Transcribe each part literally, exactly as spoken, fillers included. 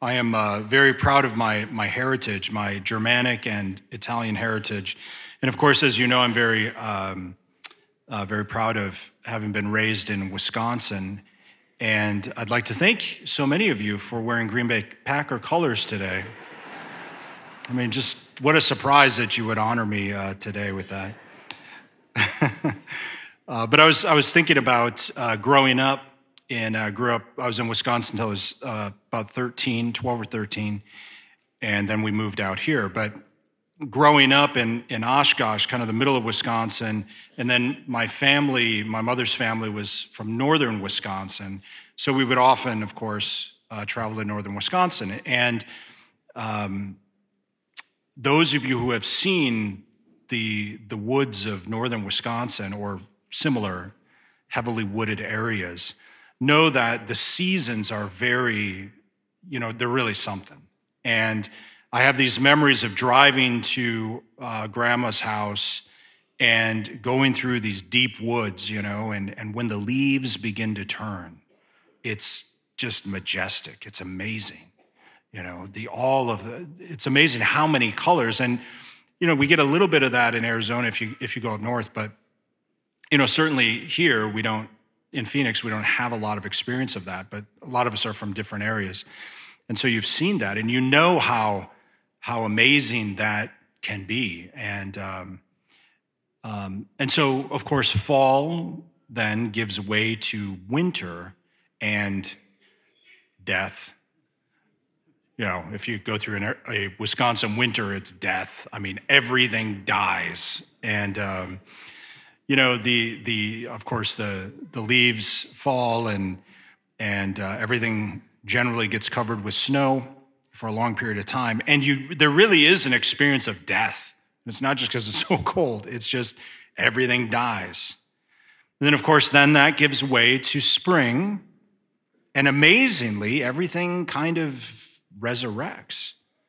I am uh, very proud of my, my heritage, my Germanic and Italian heritage. And of course, as you know, I'm very, um, uh, very proud of having been raised in Wisconsin. And I'd like to thank so many of you for wearing Green Bay Packer colors today. I mean, just what a surprise that you would honor me uh, today with that. uh, but I was I was thinking about uh, growing up, and I uh, grew up, I was in Wisconsin until I was uh, about thirteen, twelve or thirteen, and then we moved out here. But growing up in, in Oshkosh, kind of the middle of Wisconsin, and then my family, my mother's family was from northern Wisconsin, so we would often, of course, uh, travel to northern Wisconsin. And um, those of you who have seen the the woods of northern Wisconsin or similar heavily wooded areas know that the seasons are very, you know, they're really something. And I have these memories of driving to uh, grandma's house and going through these deep woods, you know, and, and when the leaves begin to turn, it's just majestic. It's amazing. You know, the all of the, it's amazing how many colors. And, you know, we get a little bit of that in Arizona if you if you go up north, but, you know, certainly here we don't, in Phoenix, we don't have a lot of experience of that, but a lot of us are from different areas. And so you've seen that, and you know how how amazing that can be. And um, um, and so, of course, fall then gives way to winter and death. You know, if you go through an, a Wisconsin winter, it's death. I mean, everything dies. And, um, you know, the, the of course, the, the leaves fall and, and uh, everything generally gets covered with snow for a long period of time. And you, there really is an experience of death. It's not just because it's so cold. It's just everything dies. And then, of course, then that gives way to spring. And amazingly, everything kind of resurrects.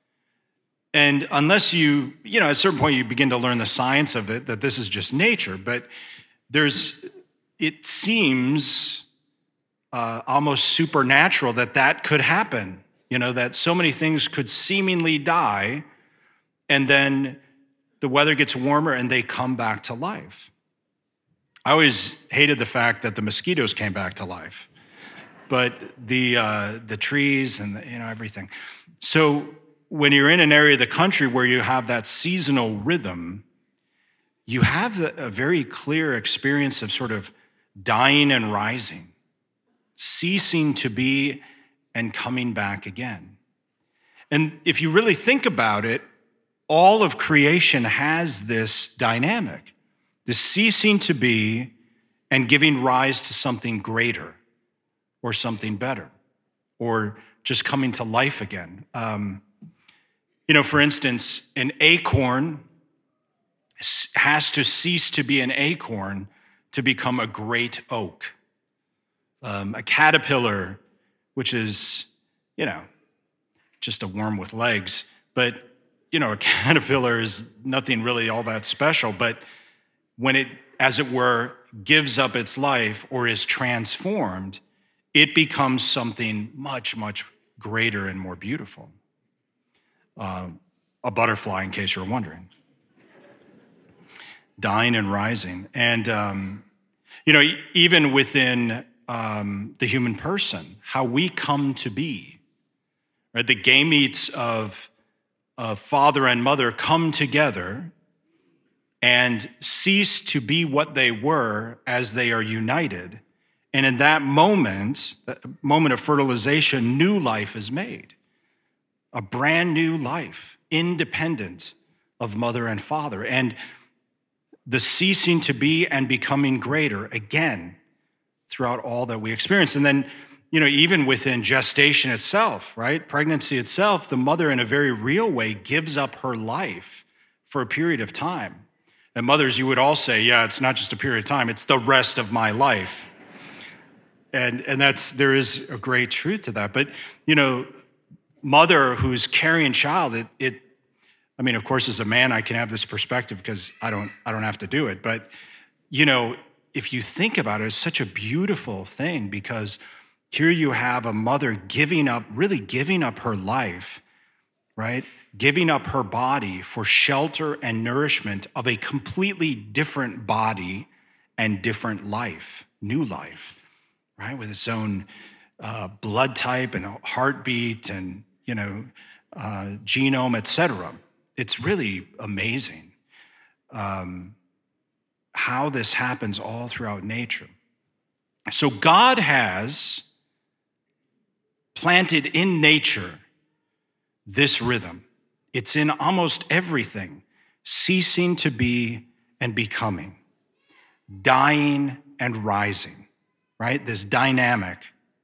And unless you, you know, at a certain point you begin to learn the science of it, that this is just nature, but there's, it seems uh, almost supernatural that that could happen, you know, that so many things could seemingly die, and then the weather gets warmer and they come back to life. I always hated the fact that the mosquitoes came back to life. But the uh, the trees and the, you know, everything. So when you're in an area of the country where you have that seasonal rhythm, you have a very clear experience of sort of dying and rising, ceasing to be and coming back again. And if you really think about it, all of creation has this dynamic, this ceasing to be and giving rise to something greater, or something better, or just coming to life again. Um, you know, for instance, an acorn has to cease to be an acorn to become a great oak. Um, a caterpillar, which is, you know, just a worm with legs, but, you know, a caterpillar is nothing really all that special, but when it, as it were, gives up its life or is transformed, it becomes something much, much greater and more beautiful. Uh, a butterfly, in case you're wondering. Dying and rising. And, um, you know, even within um, the human person, how we come to be, right? The gametes of, of father and mother come together and cease to be what they were as they are united. And in that moment, that moment of fertilization, new life is made. A brand new life, independent of mother and father. And the ceasing to be and becoming greater, again, throughout all that we experience. And then, you know, even within gestation itself, right? Pregnancy itself, the mother in a very real way gives up her life for a period of time. And mothers, you would all say, yeah, it's not just a period of time, it's the rest of my life. And and that's, there is a great truth to that. But, you know, mother who's carrying child, it, it, I mean, of course, as a man, I can have this perspective because I don't, I don't have to do it. But, you know, if you think about it, it's such a beautiful thing because Here you have a mother giving up, really giving up her life, right? Giving up her body for shelter and nourishment of a completely different body and different life, new life, right? With its own uh, blood type and heartbeat and, you know, uh, genome, et cetera. It's really amazing um, how this happens all throughout nature. So God has planted in nature this rhythm. It's in almost everything, ceasing to be and becoming, dying and rising, right? This dynamic.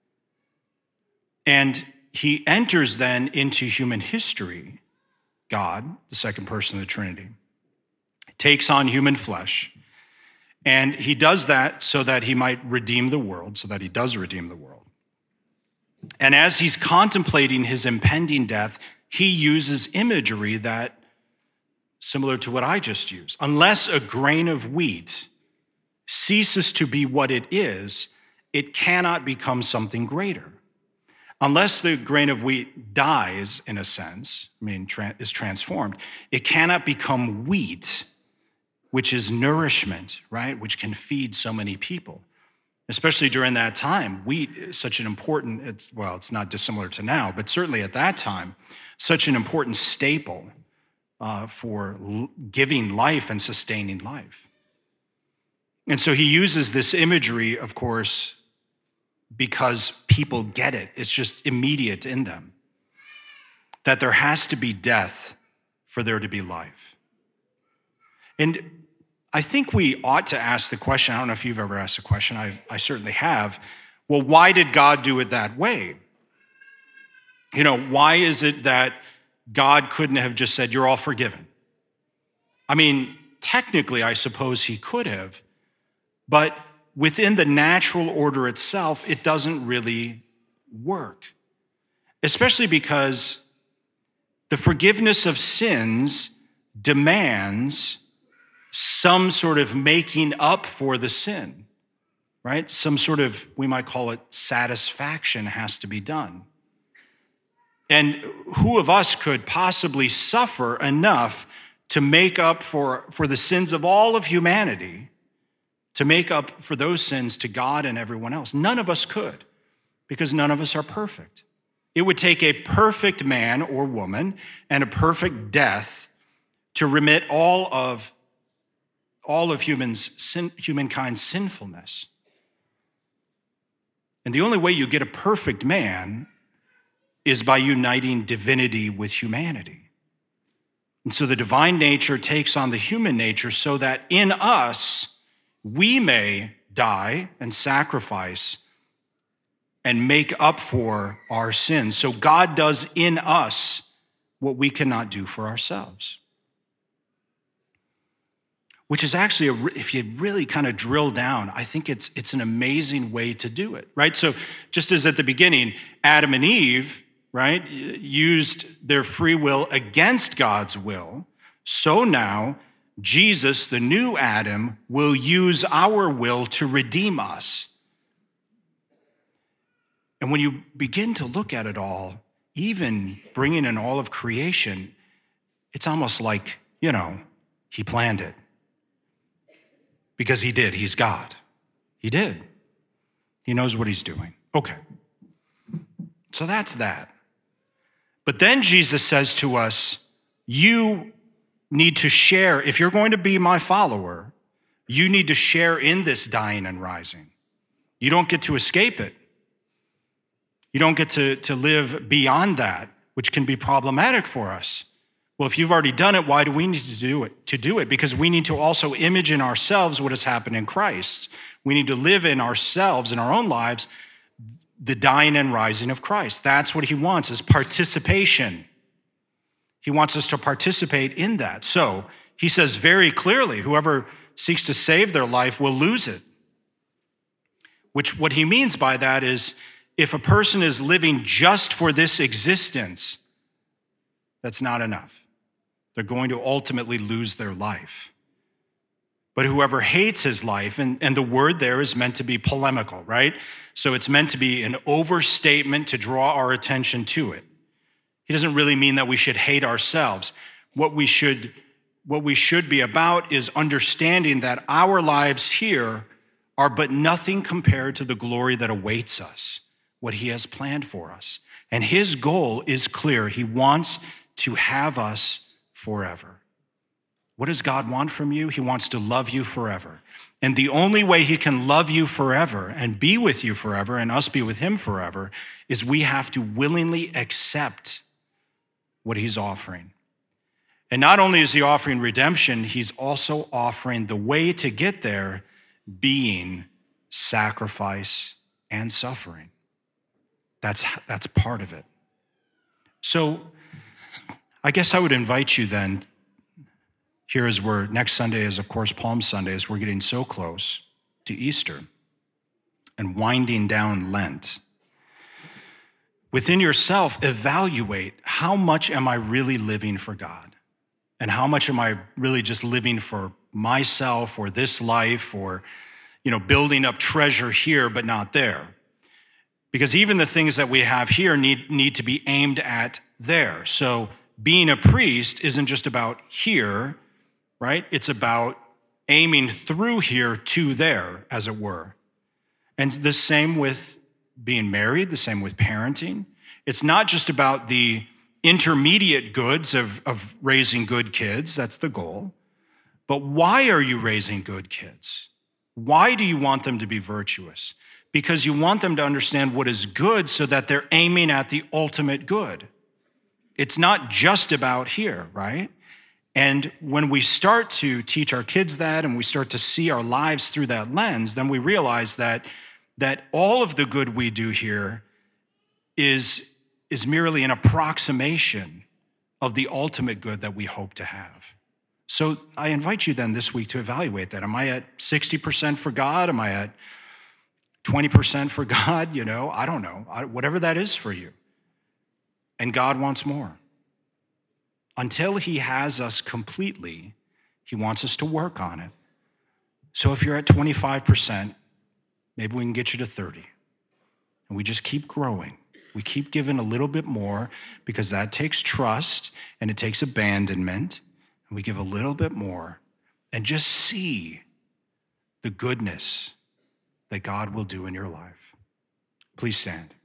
And he enters then into human history, God, the second person of the Trinity, takes on human flesh. And he does that so that he might redeem the world, so that he does redeem the world. And as he's contemplating his impending death, he uses imagery that, similar to what I just used. Unless a grain of wheat ceases to be what it is, it cannot become something greater. Unless the grain of wheat dies, in a sense, I mean, tra- is transformed, it cannot become wheat, which is nourishment, right? Which can feed so many people. Especially during that time, wheat is such an important, it's, well, it's not dissimilar to now, but certainly at that time, such an important staple uh, for l- giving life and sustaining life. And so he uses this imagery, of course, because people get it. It's just immediate in them. That there has to be death for there to be life. And I think we ought to ask the question, I don't know if you've ever asked the question, I, I certainly have, well, why did God do it that way? You know, why is it that God couldn't have just said, you're all forgiven? I mean, technically, I suppose he could have, but within the natural order itself, it doesn't really work. Especially because the forgiveness of sins demands some sort of making up for the sin, right? Some sort of, we might call it satisfaction has to be done. And who of us could possibly suffer enough to make up for, for the sins of all of humanity, to make up for those sins to God and everyone else? None of us could, because none of us are perfect. It would take a perfect man or woman and a perfect death to remit all of all of humans, sin, humankind's sinfulness. And the only way you get a perfect man is by uniting divinity with humanity. And so the divine nature takes on the human nature so that in us, we may die and sacrifice and make up for our sins. So God does in us what we cannot do for ourselves. Which is actually, a, if you really kind of drill down, I think it's it's an amazing way to do it, right? So just as at the beginning, Adam and Eve, right, used their free will against God's will, so now Jesus, the new Adam, will use our will to redeem us. And when you begin to look at it all, even bringing in all of creation, it's almost like, you know, he planned it. Because he did. He's God. He did. He knows what he's doing. Okay. So that's that. But then Jesus says to us, you need to share. If you're going to be my follower, you need to share in this dying and rising. You don't get to escape it. You don't get to, to live beyond that, which can be problematic for us. Well, if you've already done it, why do we need to do it? To do it, because we need to also image in ourselves what has happened in Christ. We need to live in ourselves, in our own lives, the dying and rising of Christ. That's what he wants, is participation. He wants us to participate in that. So he says very clearly, whoever seeks to save their life will lose it. Which what he means by that is, if a person is living just for this existence, that's not enough. They're going to ultimately lose their life. But whoever hates his life, and, and the word there is meant to be polemical, right? So it's meant to be an overstatement to draw our attention to it. He doesn't really mean that we should hate ourselves. What we should, what we should be about is understanding that our lives here are but nothing compared to the glory that awaits us, what he has planned for us. And his goal is clear. He wants to have us forever. What does God want from you? He wants to love you forever. And the only way he can love you forever and be with you forever and us be with him forever is we have to willingly accept what he's offering. And not only is he offering redemption, he's also offering the way to get there being sacrifice and suffering. That's, that's part of it. So I guess I would invite you then, here as we're, next Sunday is of course Palm Sunday, as we're getting so close to Easter and winding down Lent. Within yourself, evaluate how much am I really living for God? And how much am I really just living for myself or this life or, you know, building up treasure here but not there? Because even the things that we have here need, need to be aimed at there. So being a priest isn't just about here, right? It's about aiming through here to there, as it were. And the same with being married, the same with parenting. It's not just about the intermediate goods of, of raising good kids, that's the goal. But why are you raising good kids? Why do you want them to be virtuous? Because you want them to understand what is good so that they're aiming at the ultimate good. It's not just about here, right? And when we start to teach our kids that and we start to see our lives through that lens, then we realize that, that all of the good we do here is, is merely an approximation of the ultimate good that we hope to have. So I invite you then this week to evaluate that. Am I at sixty percent for God? Am I at twenty percent for God? You know, I don't know. I, whatever that is for you. And God wants more. Until he has us completely, he wants us to work on it. So if you're at twenty-five percent, maybe we can get you to thirty. And we just keep growing. We keep giving a little bit more because that takes trust and it takes abandonment. And we give a little bit more and just see the goodness that God will do in your life. Please stand.